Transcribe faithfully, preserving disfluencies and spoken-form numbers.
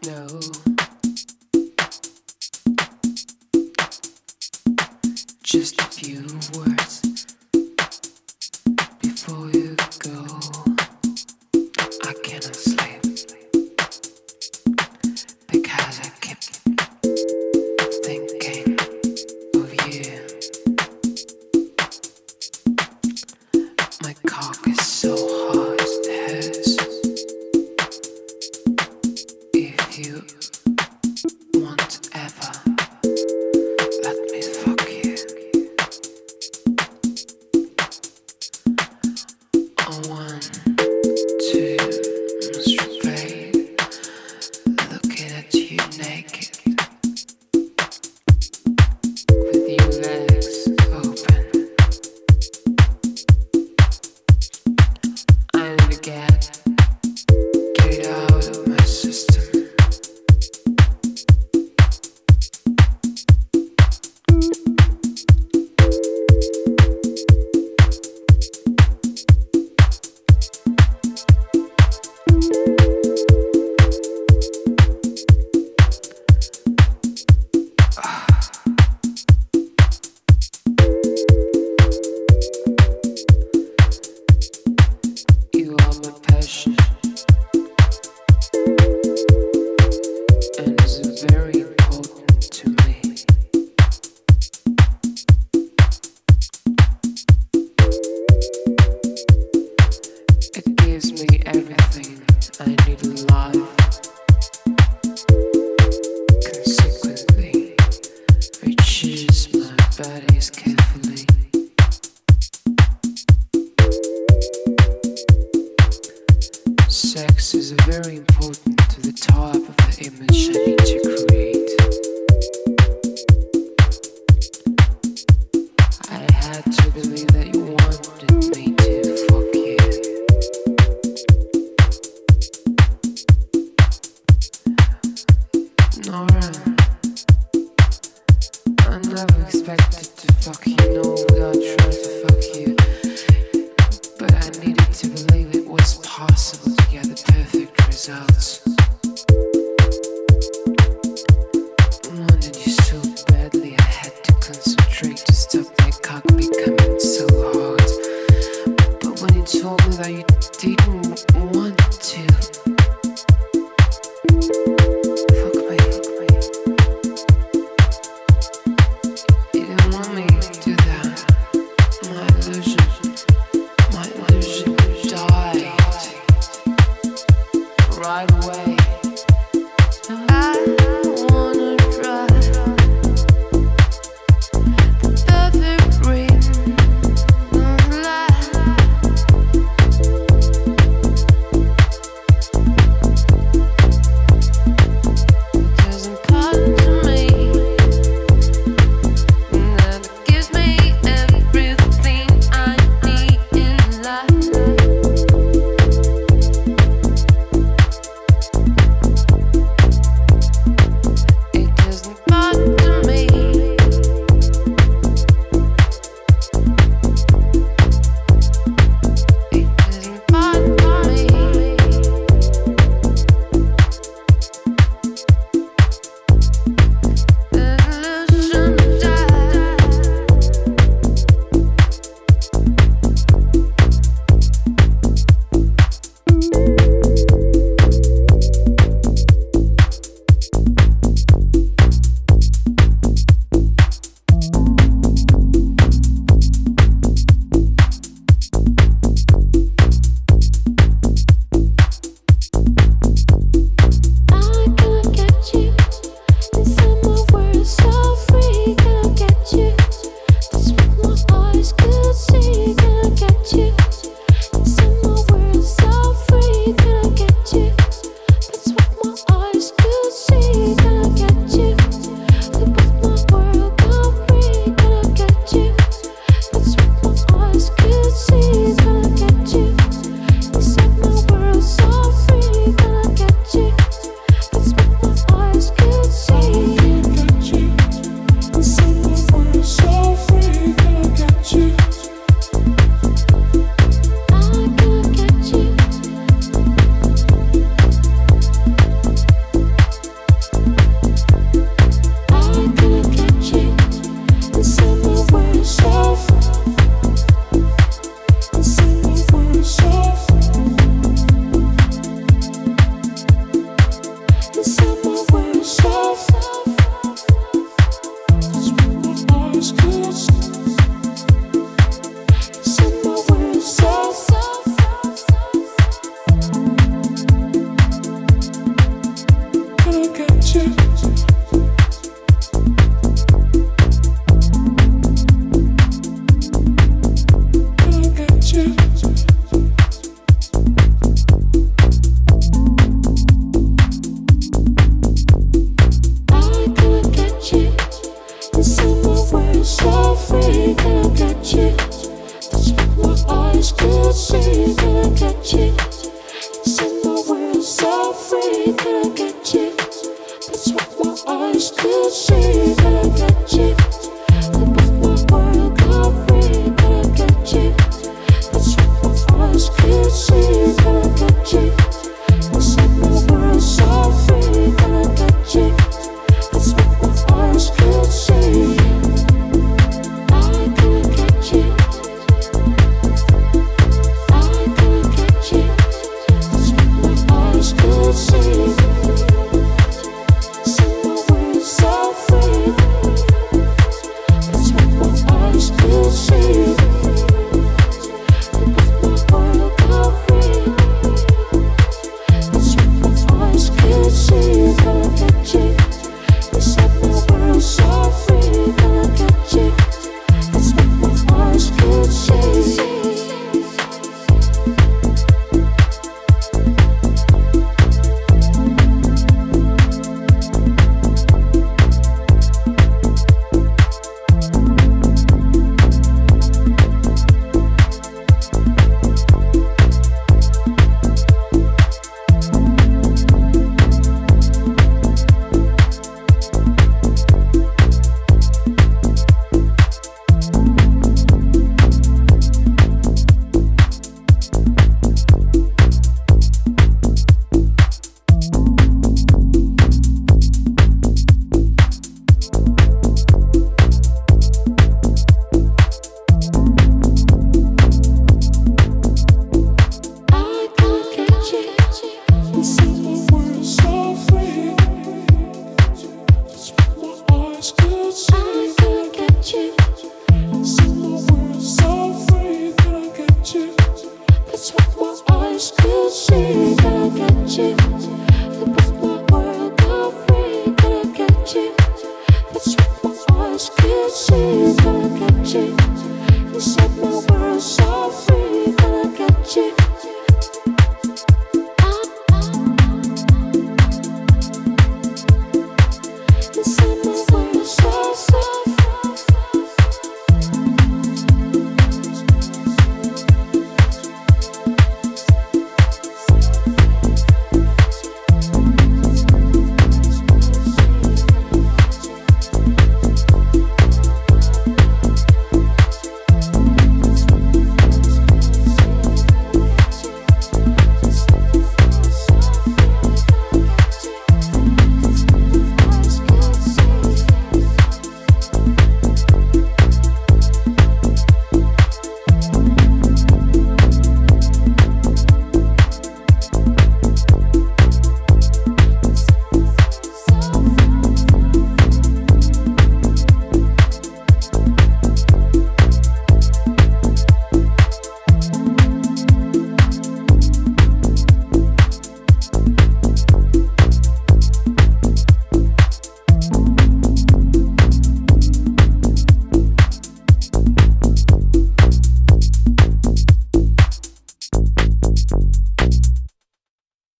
No. Just a few words before you go. I cannot sleep because I keep thinking of you. My cock is so hard it hurts. If you want ever let me fuck you. I want to masturbate, looking at you naked, with your legs open. I need to get, get it out of my system. You are my passion, and it's very important to me. It gives me everything I need in life. Consequently, I choose my bodies carefully. Sex is very important to the type of the image I need to create. I had to believe that you wanted me to fuck you. Nora, I never expected to fuck you, no, without trying to fuck you. But I needed to believe it was possible to get the perfect results. Wanted you so badly, I had to concentrate to stop my cock becoming so hard. But when you told me that you didn't want to fuck me, fuck me, you didn't want me to do that. My illusion, my illusion died right away. I wanna try the perfect ring of life. you.